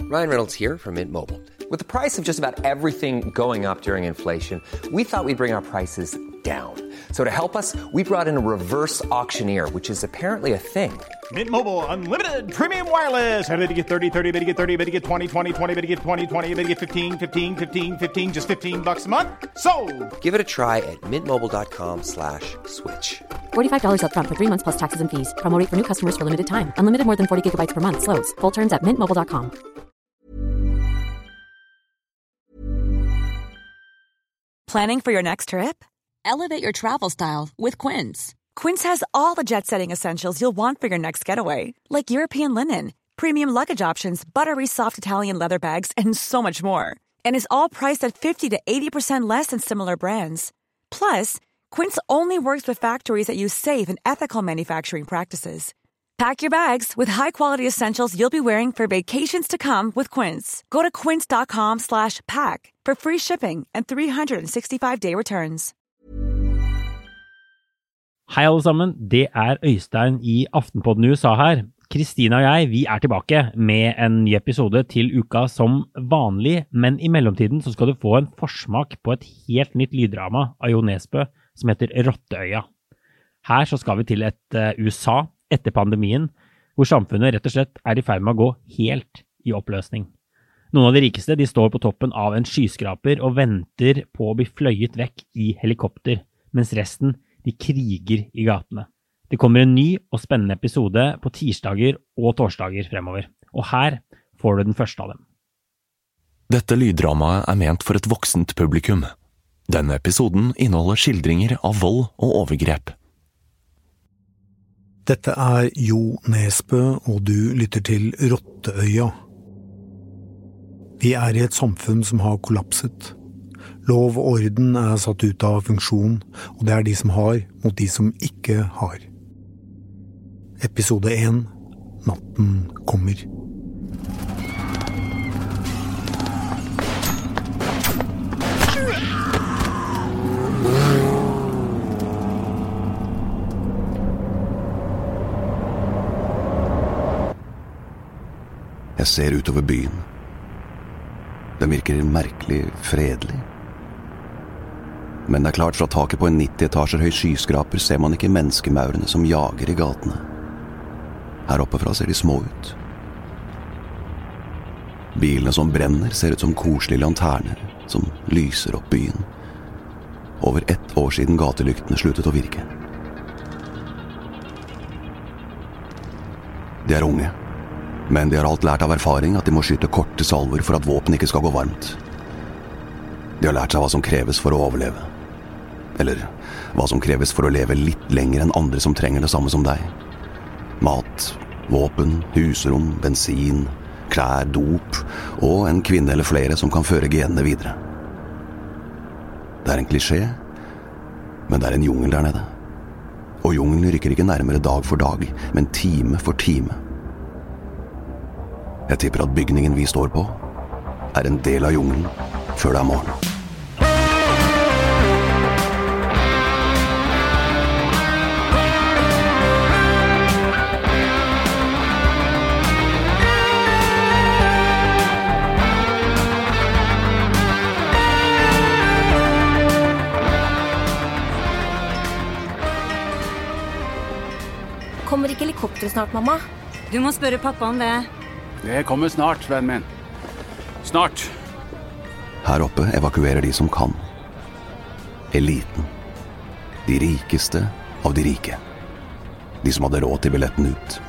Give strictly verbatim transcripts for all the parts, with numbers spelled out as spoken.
Ryan Reynolds here from Mint Mobile. With the price of just about everything going up during inflation, we thought we'd bring our prices down. So to help us, we brought in a reverse auctioneer, which is apparently a thing. Mint Mobile Unlimited Premium Wireless. How to get thirty, thirty, how to get thirty, how to get twenty, twenty, twenty, how to get twenty, twenty, how to get fifteen, fifteen, fifteen, fifteen, just fifteen bucks a month? Sold! Give it a try at mintmobile.com slash switch. forty-five dollars up front for three months plus taxes and fees. Promo rate for new customers for limited time. Unlimited more than forty gigabytes per month. Slows full terms at mint mobile dot com. Planning for your next trip? Elevate your travel style with Quince. Quince has all the jet-setting essentials you'll want for your next getaway, like European linen, premium luggage options, buttery soft Italian leather bags, and so much more. And is all priced at fifty to eighty percent less than similar brands. Plus, Quince only works with factories that use safe and ethical manufacturing practices. Pack your bags with high-quality essentials you'll be wearing for vacations to come with Quince. Go to quince.com slash pack for free shipping and three sixty-five day returns. Hei alle sammen, det er Øystein i Aftenpodden U S A her. Kristina og jeg, vi er tilbake med en ny episode til uka som vanlig, men i mellomtiden så skal du få en forsmak på et helt nytt lyddrama av Jo Nesbø som heter Rotteøya. Her så skal vi til et uh, U S A etter pandemien, hvor samfunnet rett og slett er i ferd med å gå helt i oppløsning. Noen av de rikeste de står på toppen av en skyskraper og venter på å bli fløyet vekk i helikopter, mens resten de kriger i gatene. Det kommer en ny og spennende episode på tirsdager og torsdager fremover, og her får du den første av dem. Dette lyddramaet er ment for et voksent publikum. Denne episoden inneholder skildringer av vold og overgrep. Dette er Jo Nesbø, og du lytter til Rotteøya. Vi er i et samfunn som har kollapset. Lov og orden er satt ut av funksjon, og det er de som har mot de som ikke har. Episode én. Natten kommer. Jeg ser utover byen. Den virker merkelig fredelig. Men det er klart, fra taket på en nitti etasjer høy skyskraper ser man ikke menneskemaurene som jager i gatene. Her oppe fra ser de små ut. Bilene som brenner ser ut som koselige lanterner som lyser opp byen. Over ett år siden gatelyktene sluttet å virke. De er unge, men de har alt lært av erfaring at de må skyte korte salver for at våpen ikke skal gå varmt. De har lært seg hva som kreves for å overleve. Eller hva som kreves for å leve litt lenger enn andre som trenger det samme som deg. Mat, våpen, husrom, bensin, klær, dop og en kvinne eller flere som kan føre genene videre. Det er en klisjé, men det er en jungel der nede. Og jungelen rykker ikke nærmere dag for dag, men time for time. Jeg tipper at bygningen vi står på er en del av jungelen før det er morgen. Kommer ikke helikopteret snart, mamma? Du må spørre pappa om det. Det kommer snart, venn min. Snart. Her oppe evakuerer de som kan. Eliten. De rikeste av de rike. De som hadde råd til billetten ut.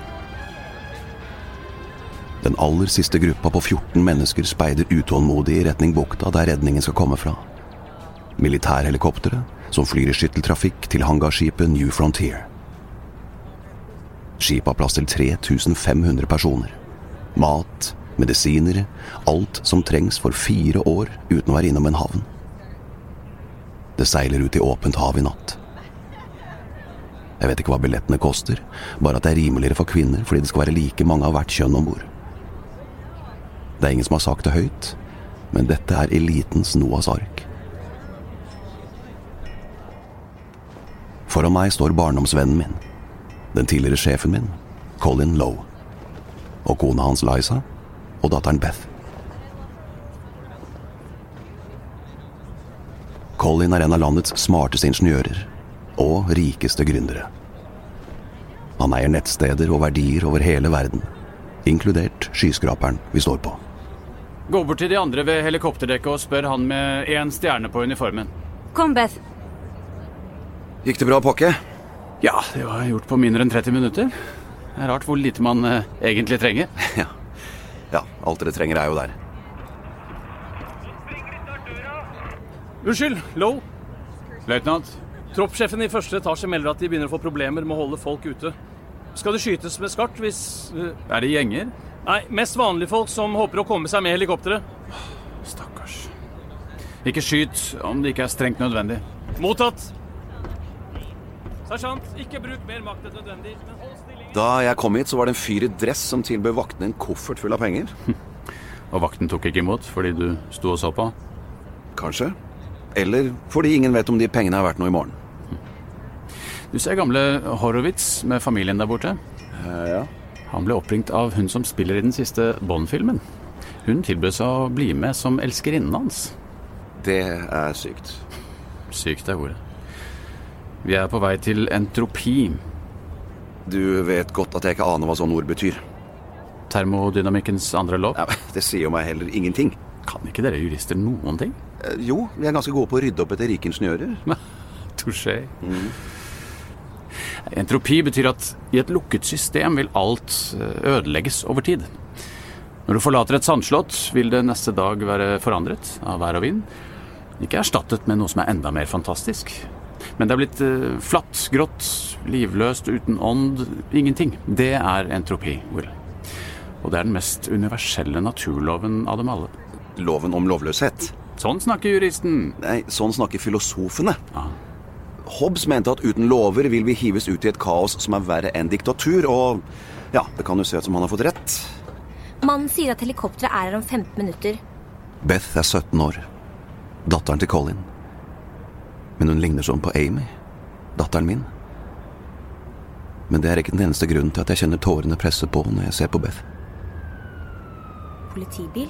Den aller siste gruppa på fjorten mennesker speider utålmodig i retning bukta der redningen skal komme fra. Militærhelikoptere som flyr i skytteltrafikk til hangarskipet New Frontier. Skipet har plass til tre tusen fem hundre personer. Mat, medisiner, alt som trengs for fire år uten å være innom en havn. Det seiler ut i åpent hav i natt. Jeg vet ikke hva billettene koster, bare at det er rimeligere for kvinner fordi det skal være like mange av hvert kjønn ombord. Det er ingen som har sagt det høyt, men dette er elitens Noahs ark. Foran meg står barndomsvennen min, den tidligere sjefen min, Colin Lowe, og kona hans Liza, og datteren Beth. Colin er en av landets smarteste ingeniører og rikeste gründere. Han eier nettsteder og verdier over hele verden, inkludert skyskraperen vi står på. Gå bort til de andre ved helikopterdekket og spør han med en stjerne på uniformen. Kom, Beth. Gikk det bra å pakke? Ja, det var gjort på mindre enn tretti minutter. Det er rart hvor lite man eh, egentlig trenger. Ja. ja, alt dere trenger er jo der. Unnskyld, Low. Løytnant. Troppssjefen i første etasje melder at de begynner å få problemer med å holde folk ute. Skal det skytes med skart hvis... Uh... Er det gjenger? Nei, mest vanlige folk som håper å komme seg med helikopteret. Stakkars. Ikke skyt om det ikke er strengt nødvendig. Mottatt. Sersjant, ikke bruk mer makt enn nødvendig, men hold stillingen. Da jeg kom hit, så var det en fyr i dress som tilbød vaktene en koffert full av penger. Og vakten tok ikke imot fordi du sto og så på? Kanskje. Eller fordi ingen vet om de pengene er verdt noe i morgen. Du ser gamle Horowitz med familien der borte? Uh, ja. Han ble oppringt av hun som spiller i den siste Bond-filmen. Hun tilbød seg å bli med som elskerinnen hans. Det er sykt. Sykt er ordet. Vi er på vei til entropi. Du vet godt at jeg ikke aner hva sånne ord betyr. Termodynamikkens andre lov? Ja, det sier jo meg heller ingenting. Kan ikke dere jurister noen ting? Uh, jo, vi er ganske gode på å rydde opp etter rike ingeniører. Touché. Mm. Entropi betyr at i et lukket system vil alt ødelegges over tid. Når du forlater et sandslott, vil det neste dag være forandret av vær og vind. Ikke erstattet med noe som er enda mer fantastisk. Men det er blitt uh, flatt, grått, livløst, uten ånd, ingenting. Det er entropi, Will. Og det er den mest universelle naturloven av dem alle. Loven om lovløshet? Sånn snakker juristen. Nei, sånn snakker filosofene. Ja. Hobbes mente at uten lover vil vi hives ut i et kaos som er verre enn diktatur, og ja, det kan jo se ut som han har fått rett. Mannen sier at helikopteret er her om femten minutter. Beth er sytten år, datteren til Colin. Men hun ligner sånn på Amy, datteren min. Men det er ikke den eneste grunnen til at jeg kjenner tårene presse på når jeg ser på Beth. Politibil?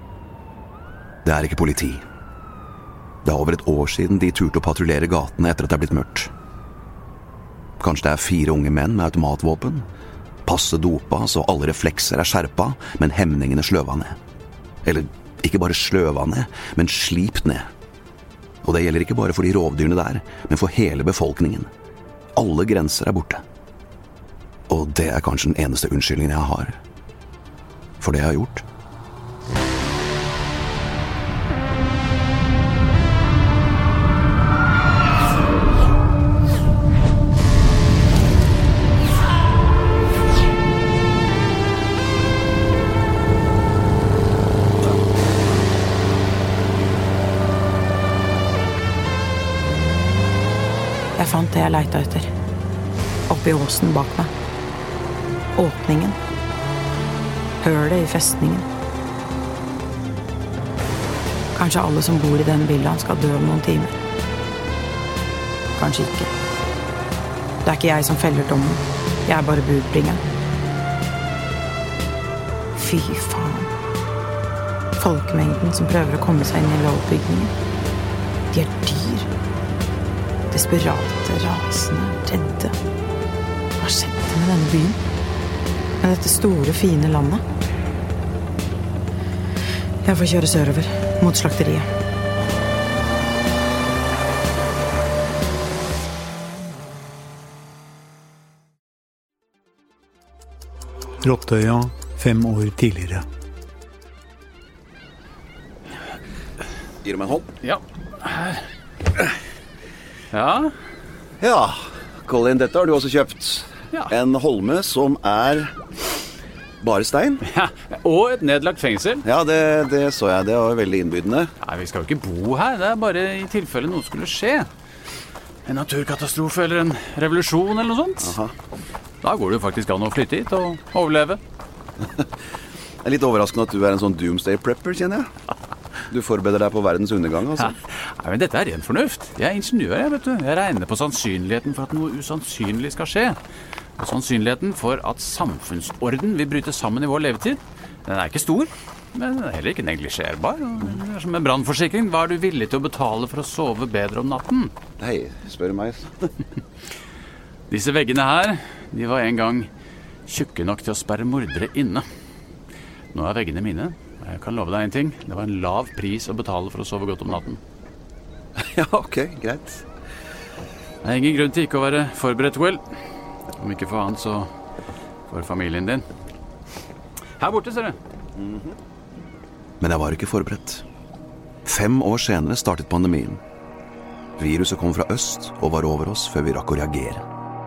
Det er ikke politi. Det er over et år siden de turte å patruljere gatene etter at det er blitt mørkt. Kanskje det er fire unge menn med automatvåpen, passe dopa så alle reflekser er skjerpa, men hemningene sløva ned. Eller ikke bare sløva ned, men slipt ned. Og det gjelder ikke bare for de rovdyrene der, men for hele befolkningen. Alle grenser er borte. Og det er kanskje den eneste unnskyldningen jeg har for det jeg har gjort. Jeg fant det jeg lette etter. Oppi åsen bak meg. Åpningen. Hølet i festningen. Kanskje alle som bor i den villaen skal dø om noen timer. Kanskje ikke. Det er ikke jeg som feller dommen. Jeg er bare budbringeren. Fy faen. Folkemengden som prøver å komme seg inn i lovbygningen. De er dyr. Desperate, rasende, redde. Hva skjedde med denne byen? Med dette store, fine landet? Jeg får kjøre sørover, mot slakteriet. Rottøya, fem år tidligere. Gir du meg en hånd? Ja. Ja? Ja, Colin, dette har du også kjøpt. Ja. En holme som er bare stein. Ja, og et nedlagt fengsel. Ja, det, det så jeg. Det var veldig innbydende. Nei, vi skal jo ikke bo her. Det er bare i tilfelle noe skulle skje. En naturkatastrofe eller en revolusjon eller noe sånt. Aha. Da går det jo faktisk an å flytte hit og overleve. Det er litt overraskende at du er en sånn doomsday prepper, kjenner jeg. Du forbereder deg på verdens undergang, altså. Nei, men dette er ren fornuft. Jeg er ingeniør, jeg, vet du. Jeg regner på sannsynligheten for at noe usannsynlig skal skje. Og sannsynligheten for at samfunnsorden vil bryte sammen i vår levetid Den er ikke stor, men heller ikke neglisjerbar. Det er som en brannforsikring. Hva er du villig til å betale for å sove bedre om natten? Nei, spør du meg. Disse veggene her, de var en gang tjukke nok til å sperre mordere inne. Nå er veggene mine. Jeg kan love deg en ting. Det var en lav pris å betale for å sove godt om natten. Ja, ok, greit. Det er ingen grunn til ikke å være forberedt, Will. Om ikke for han, så for familien din. Her borte, ser du. Mm-hmm. Men jeg var ikke forberedt. Fem år senere startet pandemien. Viruset kom fra øst og var over oss før vi rakk å reagere.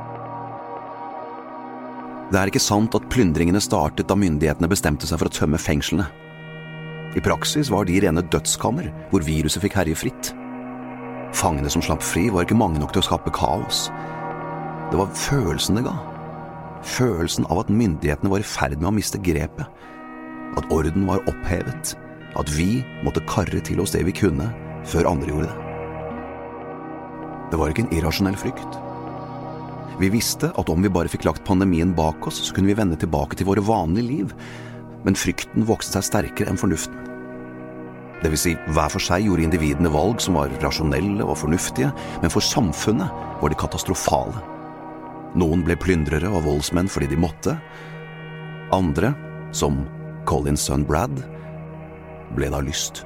Det er ikke sant at plyndringene startet da myndighetene bestemte seg for å tømme fengslene. I praksis var de rene dødskammer hvor viruset fikk herje fritt. Fangene som slapp fri var ikke mange nok til å skape kaos. Det var følelsen det ga. Følelsen av at myndighetene var i ferd med å miste grepet. At orden var opphevet. At vi måtte karre til oss det vi kunne, før andre gjorde det. Det var ikke en irrasjonell frykt. Vi visste at om vi bare fikk lagt pandemien bak oss, så kunne vi vende tilbake til våre vanlige liv. Men frykten vokste seg sterkere enn fornuften. Det vil si, hver for seg gjorde individene valg som var rasjonelle og fornuftige, men for samfunnet var de katastrofale. Noen ble plyndrere og voldsmenn fordi de måtte. Andre, som Collins sønn Brad, ble da lyst.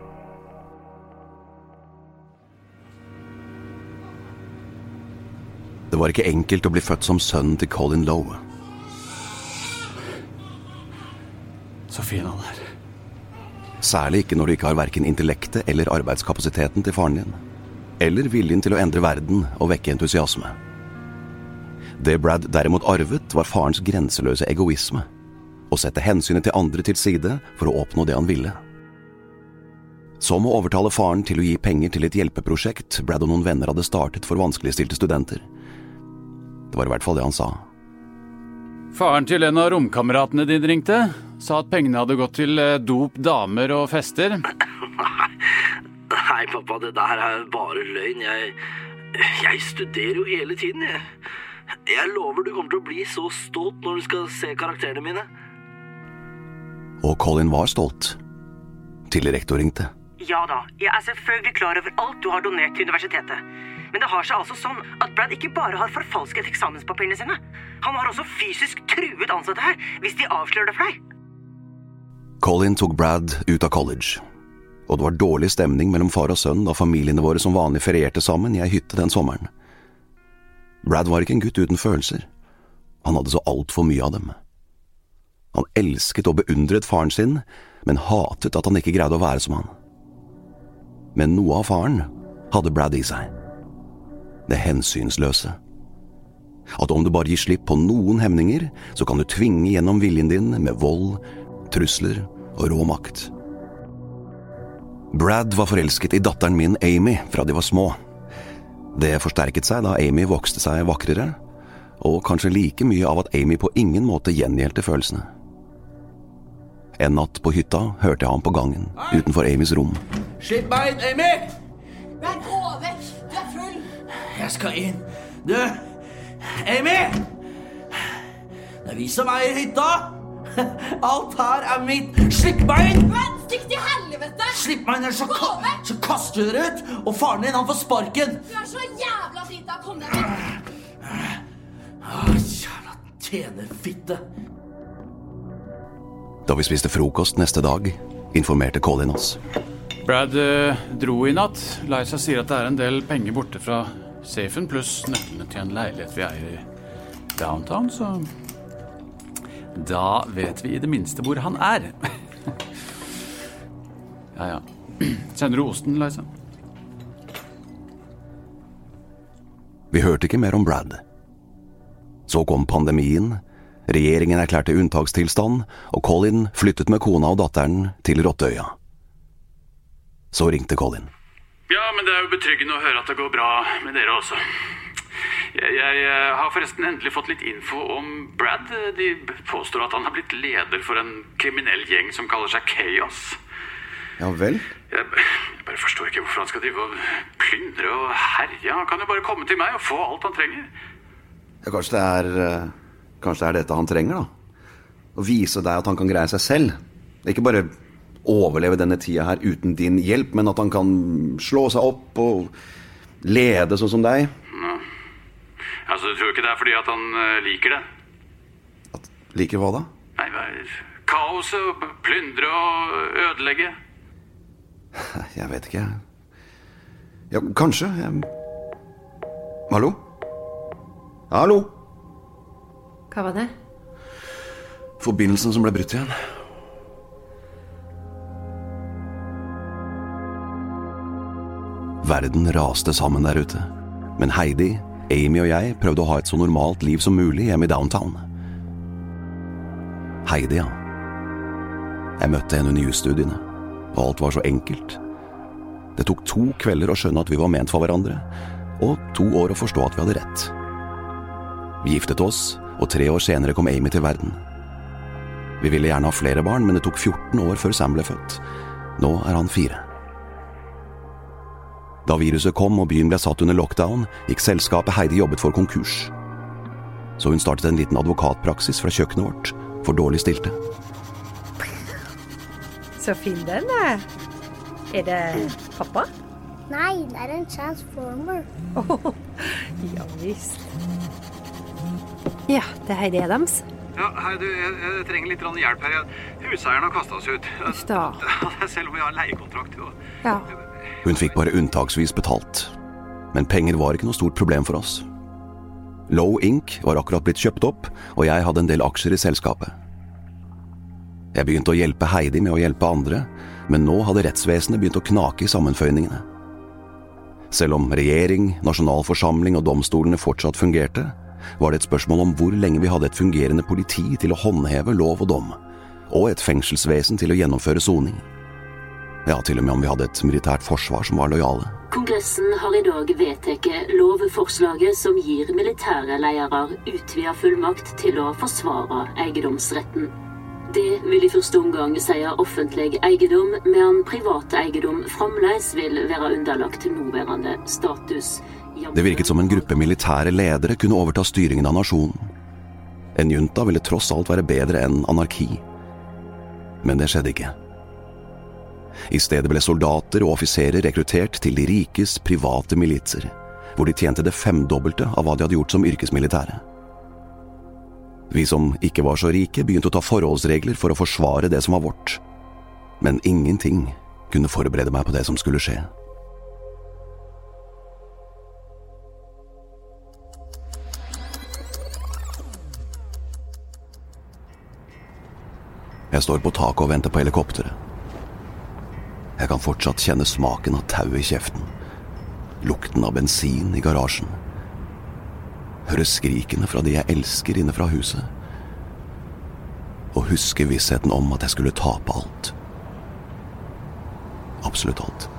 Det var ikke enkelt å bli født som sønn til Colin Lowe. Så fin han er. Særlig ikke når du ikke har hverken intellektet eller arbeidskapasiteten til faren din, eller viljen til å endre verden og vekke entusiasme. Det Brad derimot arvet var farens grenseløse egoisme, å sette hensynet til andre til side for å oppnå det han ville. Som å overtale faren til å gi penger til et hjelpeprosjekt Brad og noen venner hadde startet for vanskeligstilte studenter. Det var i hvert fall det han sa. Faren til en av romkameratene din ringte, sa at pengene hadde gått til dop, damer og fester. Nei, pappa, det der er bare løgn. Jeg, jeg studerer jo hele tiden, jeg. Jeg lover du kommer til å bli så stolt når du skal se karakterene mine. Og Colin var stolt, til rektor ringte. Ja da, jeg er selvfølgelig klar over alt du har donert til universitetet. Men det har seg altså sånn at Brad ikke bare har forfalsket eksamenspapirene sine. Han har også fysisk truet ansatte her, hvis de avslører det for deg. Colin tok Brad ut av college, og det var dårlig stemning mellom far og sønn da familiene våre som vanlig ferierte sammen i ei hytte den sommeren. Brad var ikke en gutt uten følelser. Han hadde så alt for mye av dem. Han elsket og beundret faren sin, men hatet at han ikke greide å være som han. Men noe av faren hadde Brad i seg. Det hensynsløse. At om du bare gir slipp på noen hemninger, så kan du tvinge gjennom viljen din med vold, trusler og rå makt. Brad var forelsket i datteren min Amy fra de var små. Det forsterket seg da Amy vokste seg vakrere, og kanskje like mye av at Amy på ingen måte gjengjeldte følelsene. En natt på hytta hørte jeg ham på gangen, utenfor Amys rom. Slipp meg inn, Amy! Vær gå vekk, du er full! Jeg skal inn. Du, Amy! Det er vi som eier hytta! Alt her er mitt. Slipp meg inn! Men stikk til helvete! Slipp meg inn, så, ka så kaster du dere ut, og faren din, han får sparken. Du er så jævla drita, kom deg ut! Åh, jævla tjenerfitte. Da vi spiste frokost neste dag, informerte Colin oss. Brad uh, dro i natt. Liza sier at det er en del penger borte fra safen, pluss nøklene til en leilighet vi eier i downtown, så da vet vi i det minste hvor han er. Ja, ja. Sender du osten, Liza? Vi hørte ikke mer om Brad. Så kom pandemien, regjeringen erklærte unntakstilstand, og Colin flyttet med kona og datteren til Rottøya. Så ringte Colin. Ja, men det er jo betryggende å høre at det går bra med dere også. Jeg, jeg har forresten endelig fått litt info om Brad. De påstår at han har blitt leder for en kriminell gjeng som kaller seg Chaos. Ja vel? Jeg, jeg bare forstår ikke hvorfor han skal drive og plyndre og herje. Han kan jo bare komme til meg og få alt han trenger. Ja, kanskje det er, kanskje det er dette han trenger da. og vise deg at han kan greie seg selv. Ikke bare overleve denne tida her uten din hjelp, men at han kan slå seg opp og lede sånn som deg. Ja. Altså, du tror ikke det er fordi at han uh, liker det? At, liker hva da? Nei, kaoset, plyndre og ødelegge. Jeg vet ikke. Ja, kanskje. Jeg... Hallo? Hallo? Hva var det? Forbindelsen som ble brutt igjen. Verden raste sammen der ute. Men Heidi, Amy og jeg prøvde å ha et så normalt liv som mulig hjemme i downtown. Heidi, ja. Jeg møtte henne under jusstudiene, og alt var så enkelt. Det tok to kvelder å skjønne at vi var ment for hverandre, og to år å forstå at vi hadde rett. Vi giftet oss, og tre år senere kom Amy til verden. Vi ville gjerne ha flere barn, men det tok fjorten år før Sam ble født. Nå er han fire. Da viruset kom og byen ble satt under lockdown, gikk selskapet Heidi jobbet for konkurs. Så hun startet en liten advokatpraksis fra kjøkkenet vårt, for dårlig stilte. Så fin den er. Er det pappa? Nei, det er en transformer. Oh, ja visst. Ja, det er Heidi Adams. Ja, hei du, jeg, jeg trenger litt hjelp her. Huseieren har kastet oss ut. Uff da. Selv om vi har leiekontrakt. Ja. Hun fikk bare unntaksvis betalt. Men penger var ikke noe stort problem for oss. Low Incorporated var akkurat blitt kjøpt opp, og jeg hadde en del aksjer i selskapet. Jeg begynte å hjelpe Heidi med å hjelpe andre, men nå hadde rettsvesenet begynt å knake i sammenføyningene. Selv om regjering, nasjonalforsamling og domstolene fortsatt fungerte, var det et spørsmål om hvor lenge vi hadde et fungerende politi til å håndheve lov og dom, og et fengselsvesen til å gjennomføre soning. Ja, til og med om vi hadde et militært forsvar som var lojale. Kongressen har i dag vedtatt lovforslaget som gir militære ledere utvidet fullmakt til å forsvare eiendomsretten. Det vil i første omgang si offentlig eiendom, mens privat eiendom fremdeles vil være underlagt nåværende status. Det virket som en gruppe militære ledere kunne overta styringen av nasjonen. En junta ville tross alt være bedre enn anarki. Men det skjedde ikke. I stedet ble soldater og offiserer rekruttert til de rikes private militser, hvor de tjente det femdobbelte av hva de hadde gjort som yrkesmilitære. Vi som ikke var så rike begynte å ta forholdsregler for å forsvare det som var vårt. Men ingenting kunne forberede meg på det som skulle skje. Jeg står på taket og venter på helikopteret. Jeg kan fortsatt kjenne smaken av tau i kjeften, lukten av bensin i garasjen, høre skrikene fra de jeg elsker inne fra huset, og huske vissheten om at jeg skulle tape alt. Absolutt alt.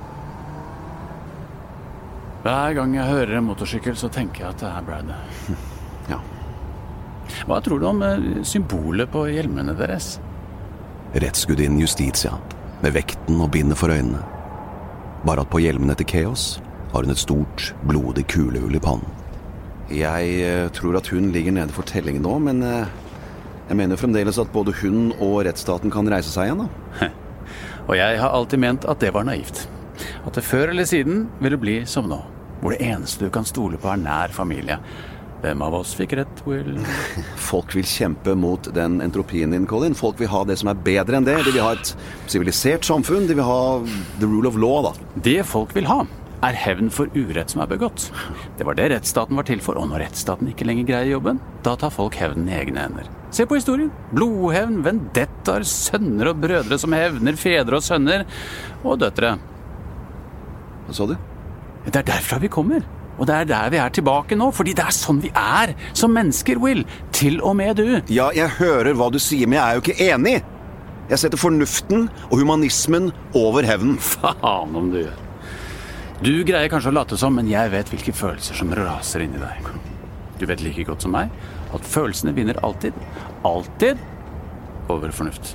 Hver gang jeg hører en motorsykkel, så tenker jeg at det er Brad. Ja. Hva tror du om symbolet på hjelmene deres? Rettsgudinnen Justitia, med vekten og bindet for øynene. Bare at på hjelmene til Chaos har hun et stort, blodig kulehull i pannen. Jeg eh, tror at hun ligger nede for telling nå, men eh, jeg mener fremdeles at både hun og rettsstaten kan reise seg igjen da. Og jeg har alltid ment at det var naivt. At det før eller siden ville bli som nå, hvor det eneste du kan stole på er nær familie. Hvem av oss fikk rett, Will? Folk vil kjempe mot den entropien din, Colin. Folk vil ha det som er bedre enn det. De vil ha et sivilisert samfunn. De vil ha the rule of law, da. Det folk vil ha, er hevn for urett som er begått. Det var det rettsstaten var til for, og når rettsstaten ikke lenger greier jobben, da tar folk hevnen i egne hender. Se på historien. Blodhevn, vendettaer, sønner og brødre som hevner, fedre og sønner, og døtre. Hva sa du? Det er derfra vi kommer. Og det er der vi er tilbake nå, fordi det er sånn vi er som mennesker, Will. Til og med du. Ja, jeg hører hva du sier, men jeg er jo ikke enig. Jeg setter fornuften og humanismen over hevnen. Faen om du gjør. Du greier kanskje å late som, men jeg vet hvilke følelser som raser inn i deg. Du vet like godt som meg at følelsene vinner alltid, alltid over fornuft.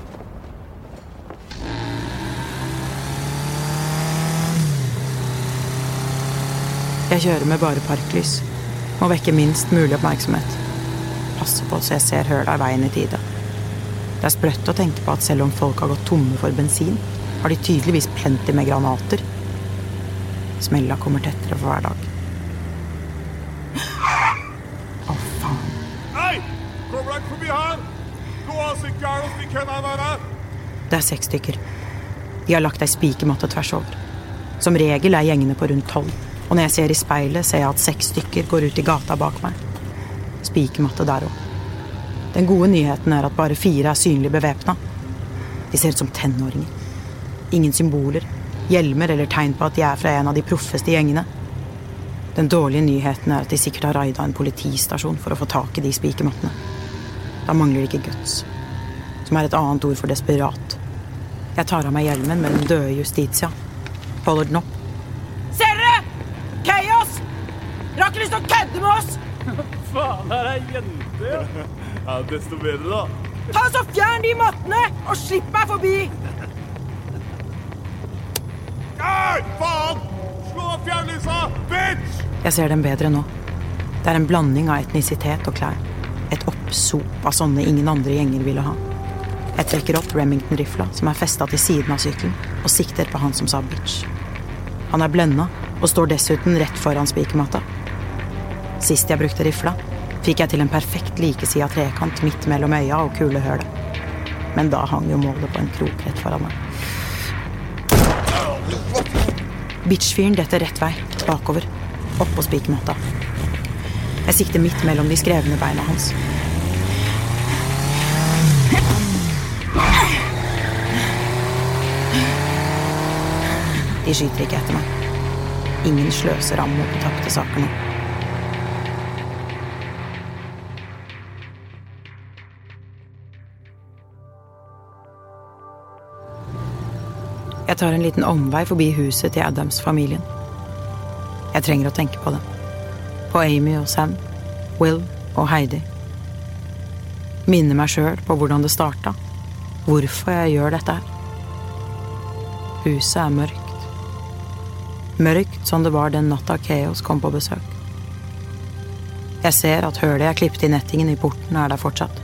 Jeg kjører med bare parklys. Må vekke minst mulig oppmerksomhet. Passe på så jeg ser høla i veien i tide. Det er sprøtt å tenke på at selv om folk har gått tomme for bensin, har de tydeligvis plenty med granater. Smella kommer tettere for hver dag. Å, faen. Hei! Kom rett forbi her! Gå av så gærent vi kan være! Det er seks stykker. De har lagt ei spikermatte tvers over. Som regel er gjengene på rundt tolv, og når jeg ser i speilet, ser jeg at seks stykker går ut i gata bak meg. Spikermatte der også. Den gode nyheten er at bare fire er synlig bevæpnet. De ser ut som tenåringer. Ingen symboler, hjelmer eller tegn på at de er fra en av de proffeste gjengene. Den dårlige nyheten er at de sikkert har raidet en politistasjon for å få tak i de spikermattene. Da mangler de ikke guts, som er et annet ord for desperat. Jeg tar av meg hjelmen med den døde Justitia. Holder den opp. Ser dere? Chaos! Dere har ikke lyst til å kødde med oss! Faen, her er jenter! Ja, desto bedre da. Ta så fjern de mattene, og slipp meg forbi! Nei, faen! Slå av fjernlysa, bitch! Jeg ser dem bedre nå. Det er en blanding av etnisitet og klær. Et oppsop av sånne ingen andre gjenger ville ha. Jeg trekker opp Remington-rifla, som er festet til siden av syklen, og sikter på han som sa bitch. Han er blenda, og står dessuten rett foran spikermatta. Sist jeg brukte rifla, fikk jeg til en perfekt likesida trekant midt mellom øya og kulehølet. Men da hang jo målet på en krok rett foran meg. Bitchfyren detter rett vei, bakover, opp på spikermatta. Jeg sikter midt mellom de skrevne beina hans. De skyter ikke etter meg. Ingen sløser ammo på tapte saker nå. Jeg tar en liten omvei forbi huset til Adams-familien. Jeg trenger å tenke på det. På Amy og Sam, Will og Heidi. Minne meg selv på hvordan det startet. Hvorfor jeg gjør dette her. Huset er mørkt. Mørkt som det var den natta Chaos kom på besøk. Jeg ser at hølet jeg klippet i nettingen i porten er der fortsatt.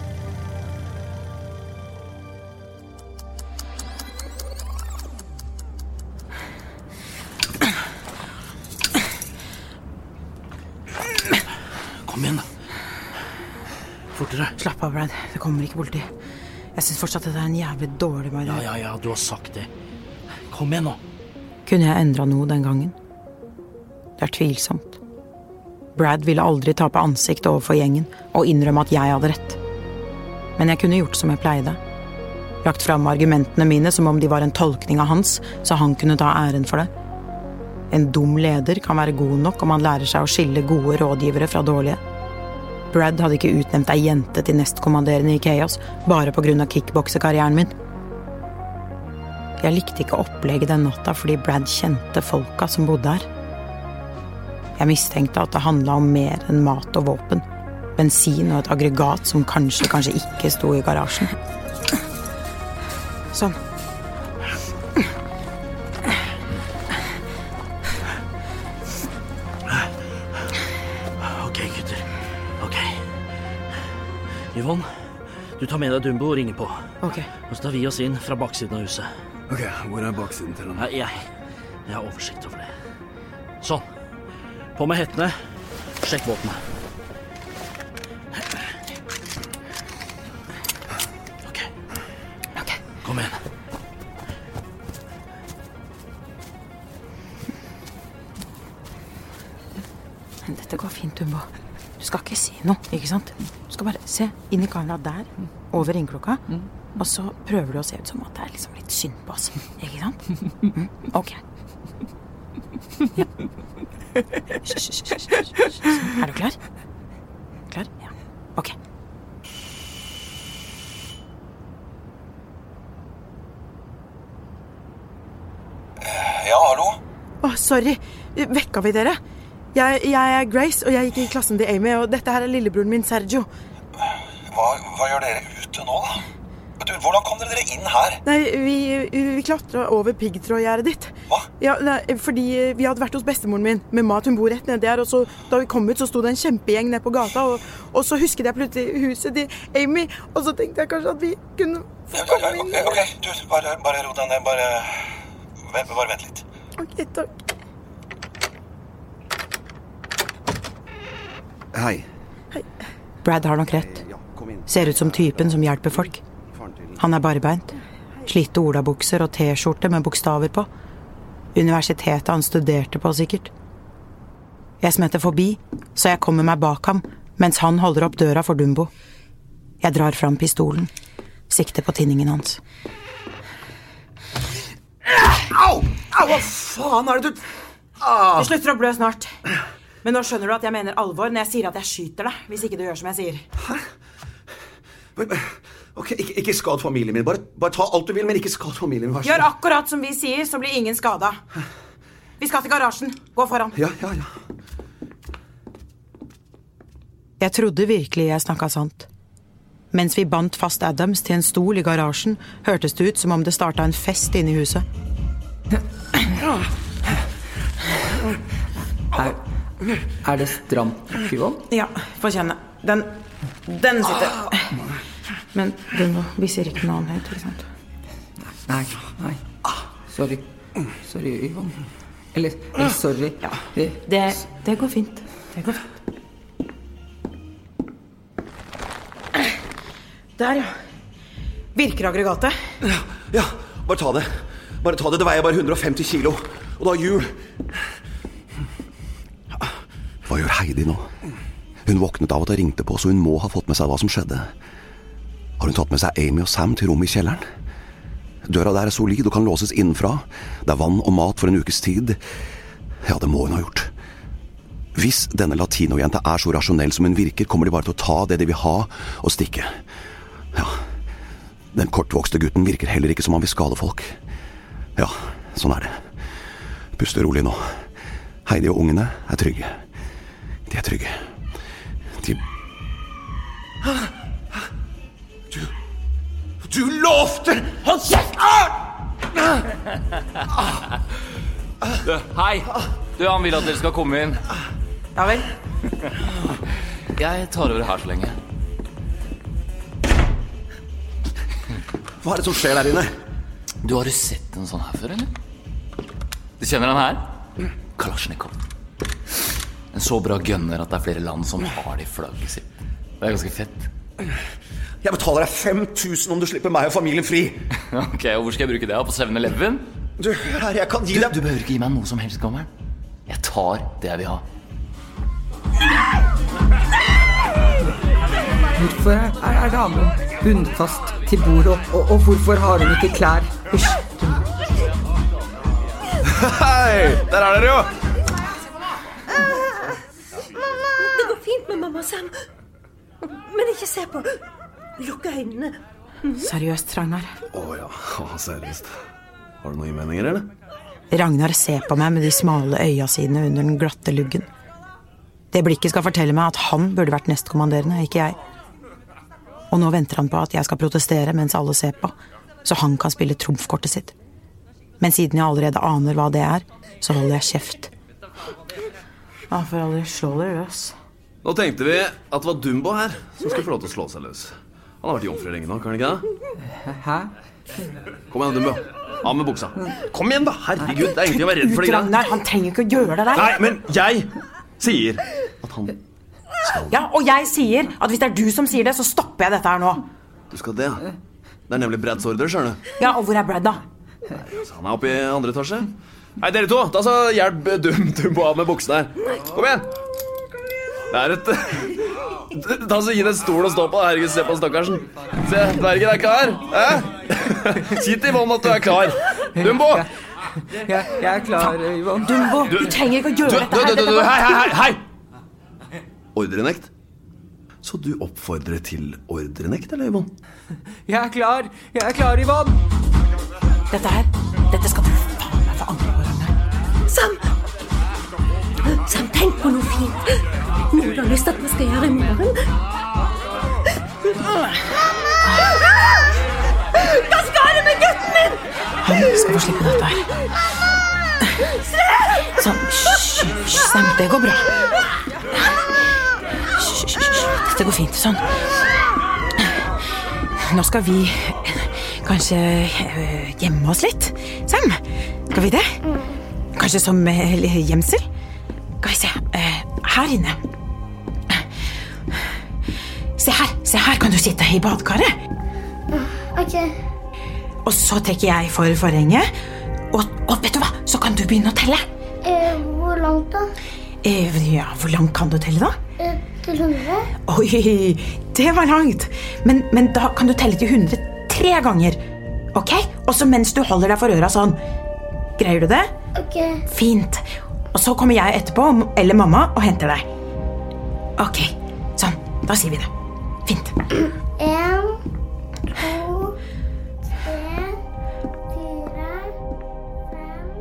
Kom igjen da. Fortere. Slapp av, Brad. Det kommer ikke politi. Jeg synes fortsatt at det er en jævlig dårlig idé. Ja, ja, ja, du har sagt det. Kom igjen nå. Kunne jeg endret noe den gangen? Det er tvilsomt. Brad ville aldri tape ansikt overfor gjengen og innrømme at jeg hadde rett. Men jeg kunne gjort som jeg pleide. Lagt frem argumentene mine som om de var en tolkning av hans, så han kunne ta æren for det. En dum leder kan være god nok om han lærer seg å skille gode rådgivere fra dårlige. Brad hadde ikke utnevnt ei jente til nestkommanderende i Chaos bare på grunn av kickboksekarrieren min. Jeg likte ikke opplegget den natta fordi Brad kjente folka som bodde her. Jeg mistenkte at det handlet om mer enn mat og våpen, bensin og et aggregat som kanskje, kanskje ikke sto i garasjen. Sånn. Ok, gutter. Ok. Yvonne, du tar med deg Dumbo og ringer på. Ok. Og så tar vi oss inn fra baksiden av huset. Ok, hvor er baksiden til han? Jeg, jeg har oversikt over det. Sånn. På med hettene. Sjekk våpenet. Ok. Ok. Kom igjen. Dette går fint, Dumbo. Du skal ikke si noe, ikke sant? Du skal bare se inn i kameraet der, over ringklokka, og så prøver du å se ut som at det er liksom litt synd på oss, ikke sant? Mm, ok. Ja. Er du klar? Klar? Ja. Ok. Ja, hallo? Åh, sorry. Vekka vi dere? Jeg, jeg er Grace, og jeg gikk i klassen til Amy, og dette her er lillebroren min, Sergio. Hva, hva gjør dere ute nå, da? Du, hvordan kom dere inn her? Nei, vi, vi klatret over piggtrådgjerdet ditt. Hva? Ja, nei, fordi vi hadde vært hos bestemoren min med mat, hun bor rett ned der, og så da vi kom ut så stod det en kjempegjeng ned på gata, og, og så husket jeg plutselig huset til Amy, og så tenkte jeg kanskje at vi kunne få komme inn. Ok, ok, du, bare, bare ro deg ned, bare, bare vent litt. Ok, takk. Hei. Hei. Brad har nok rett. Ser ut som typen som hjelper folk. Han er barbeint. Slitte olabukser og t-skjorte med bokstaver på. Universitetet han studerte på, sikkert. Jeg smetter forbi, så jeg kommer meg bak ham, mens han holder opp døra for Dumbo. Jeg drar fram pistolen, sikter på tinningen hans. Au! Au, hva faen er det du... Ah. Du slutter å blø snart. Men nå skjønner du at jeg mener alvor når jeg sier at jeg skyter deg, hvis ikke du gjør som jeg sier. Hæ? Ok, ikke, ikke skad familien min. Bare, bare ta alt du vil, men ikke skad familien min. Gjør akkurat som vi sier, så blir ingen skadet. Vi skal til garasjen. Gå foran. Ja, ja, ja. Jeg trodde virkelig jeg snakket sant. Mens vi bandt fast Adams til en stol i garasjen, hørtes det ut som om det startet en fest inne i huset. Er, er det stramt, Yvonne? Ja, få kjenne. Den, den sitter. Men den viser ikke noe annet, ikke sant? Nei, nei. Sorry. Sorry, Yvonne. Eller, eller sorry. Ja, det, det går fint. Det går fint. Der, ja. Virker aggregatet? Ja, ja, bare ta det. Bare ta det, det veier bare hundre og femti kilo. Og da hjul. Hva gjør Heidi nå? Hun våknet av at jeg ringte på, så hun må ha fått med seg hva som skjedde. Har hun tatt med seg Amy og Sam til rommet i kjelleren? Døra der er solid og kan låses innenfra. Det er vann og mat for en ukes tid. Ja, det må hun ha gjort. Hvis denne latinojenta er så rasjonell som hun virker, kommer de bare til å ta det de vil ha og stikke. Ja, den kortvokste gutten virker heller ikke som han vil skade folk. Ja, sånn er det. Puste rolig nå. Heidi og ungene er trygge. De er trygge. De... Du... Du lovte! Hold kjeft! Du, hei! Du, han vil at dere skal komme inn. Ja vel. Jeg tar over her så lenge. Hva er det som skjer der inne? Du, har du sett en sånn her før, eller? Du kjenner han her? Kalashnikov. En så bra gunner at det er flere land som har det i flagget sitt. Det er ganske fett. Jeg betaler deg fem tusen om du slipper meg og familien fri. Ok, og hvor skal jeg bruke det? På seven eleven? Du, her, jeg kan gi deg... Du, du behøver ikke gi meg noe som helst, gammel. Jeg tar det jeg vil ha. Hvorfor er, er damen bundet fast til bordet, og, og, og hvorfor har hun ikke klær? Hysj. Hei, der er dere jo! Det går fint med mamma og Sam. Men ikke se på. Lukk øynene. Seriøst, Ragnar. Åja, oh, seriøst. Har du noen innvendinger, eller? Ragnar ser på meg med de smale øya sine under den glatte luggen. Det blikket skal fortelle meg at han burde vært nestkommanderende, ikke jeg. Og nå venter han på at jeg skal protestere mens alle ser på, så han kan spille trumfkortet sitt. Men siden jeg allerede aner hva det er, så holder jeg kjeft. Ja, for aldri slå dere løs. Nå tenkte vi at det var Dumbo her som skulle få lov til å slå seg løs. Han har vært jomfru lenge nå, kan han ikke det? Hæ? Kom igjen, Dumbo. Av med buksa. Kom igjen da, herregud, det er ingenting å være redd for deg. Ragnar, han trenger ikke å gjøre det der. Nei, men jeg sier at han skal... Ja, og jeg sier at hvis det er du som sier det, så stopper jeg dette her nå. Du skal det, ja. Det er nemlig Brads ordre, skjønner du. Ja, og hvor er Brad da? Han er oppe i andre etasje. Hei, dere to, ta så hjelp Dum Dumbo av med buksen her. Kom igjen. Det er et... Ta så gi det en stol å stå på. Herregud, se på stakkarsen. Se, dvergen er klar. Eh? Si til Yvonne at du er klar. Dumbo! Jeg, jeg er klar, Yvonne. Dumbo, du, du trenger ikke å gjøre du, dette her. Du, du, du, hei, hei, hei! Ordrenekt? Så du oppfordrer til ordrenekt, eller Yvonne? Jeg er klar. Jeg er klar, Yvonne. Dette her, dette skal du faen meg få andre på, Ragnar. Sam! Sam, tenk på noe fint. Noe du har lyst til at vi skal gjøre i morgen. Han skal få slippe dette her. Sånn, hysj, hysj, Sam, det går bra. Hysj, hysj, hysj, dette går fint, sånn. Nå skal vi kanskje gjemme oss litt, Sam. Skal vi det? Kanskje som gjemsel? Skal vi se, her inne. Se her, se her kan du sitte i badekaret. Ok. Og så trekker jeg for forhenget. Og, og vet du hva, så kan du begynne å telle. Eh, hvor langt da? Eh, ja, hvor langt kan du telle da? Eh, til hundre. Oi, det var langt. Men, men da kan du telle til hundre tre ganger. Ok? Og så mens du holder deg for øra sånn. Greier du det? Ok. Fint. Og så kommer jeg etterpå, eller mamma, og henter deg. Ok, sånn. Da sier vi det. Fint. En, to, tre, fire, fem.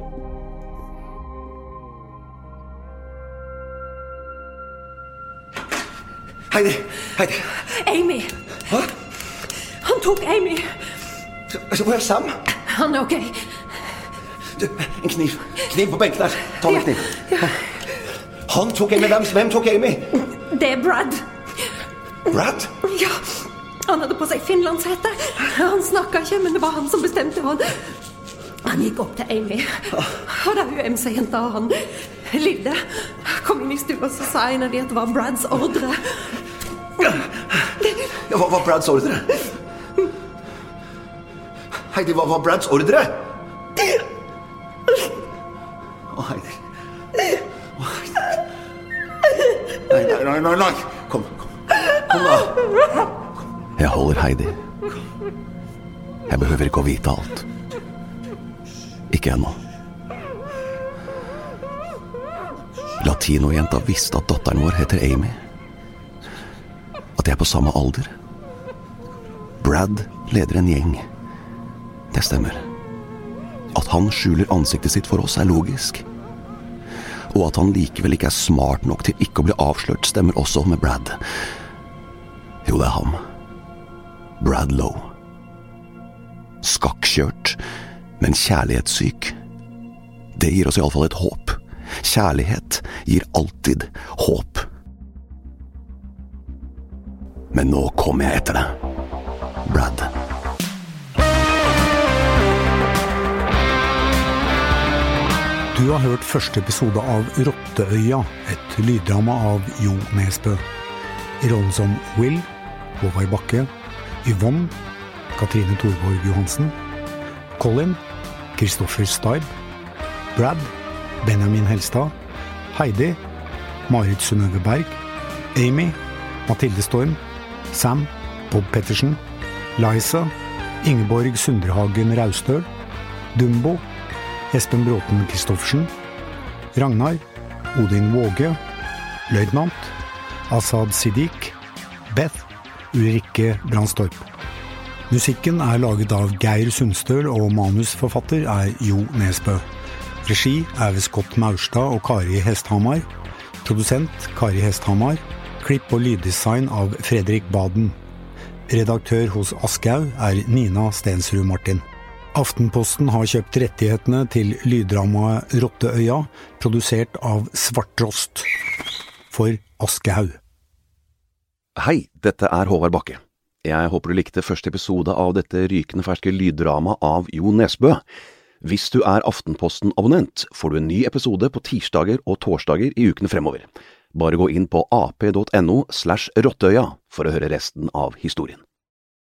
Heidi, Heidi. Amy. Hva? Han tok Amy. Hvor er Sam? Han er ok. Du, en kniv. Kniv på benken der. Ta med kniv. Ja. Han tok Amy. Hvem, hvem tok Amy? Det er Brad. Brad? Ja, han hadde på seg finlandshette. Han snakket ikke, men det var han som bestemte han. Han gikk opp til Amy. Og da hun emsa-jenta og han lydde, kom inn i stua, så sa en av de at det var Brads ordre. Ja, hva var Brads ordre? Heidi, hva var Brads ordre? Å, Heidi. Å, Heidi. Nei, nei, nei, nei, nei. Kom, kom. Kom da. Jeg holder Heidi. Jeg behøver ikke å vite alt. Ikke ennå. Latinojenta visste at datteren vår heter Amy. At jeg er på samme alder. Brad leder en gjeng. Det stemmer. At han skjuler ansiktet sitt for oss er logisk. Og at han likevel ikke er smart nok til ikke å bli avslørt, stemmer også med Brad. Jo, det er ham. Brad Lowe. Skakkjørt, men kjærlighetssyk. Det gir oss i alle fall et håp. Kjærlighet gir alltid håp. Men nå kommer jeg etter deg, Brad. Du har hørt første episode av Rotteøya, et lyddrama av Jo Nesbø. I rollen som Will, Håvard Bakke, Yvonne, Katrine Thorborg Johansen, Colin, Kristoffer Staib, Brad, Benjamin Helstad, Heidi, Marit Synnøve Berg, Amy, Mathilde Storm, Sam, Bob Pettersen, Liza, Ingeborg Sundrehagen Raustøl, Dumbo, Espen Bråten Kristoffersen, Ragnar, Odin Våge, Løytnant, Asad Siddiq, Beth, Ulrikke Brandstorp. Musikken er laget av Geir Sundstøl, og manusforfatter er Jo Nesbø. Regi er ved Scott Maurstad og Kari Hesthamar. Produsent Kari Hesthamar. Klipp og lyddesign av Fredrik Baden. Redaktør hos Aschehoug er Nina Stensrud Martin. Aftenposten har kjøpt rettighetene til lyddramaet Rotteøya, produsert av Svartrost for Aschehoug. Hei, dette er Håvard Bakke. Jeg håper du likte første episode av dette rykende ferske lyddrama av Jo Nesbø. Hvis du er Aftenposten-abonnent, får du en ny episode på tirsdager og torsdager i ukene fremover. Bare gå inn på ap.no slash rotteøya for å høre resten av historien.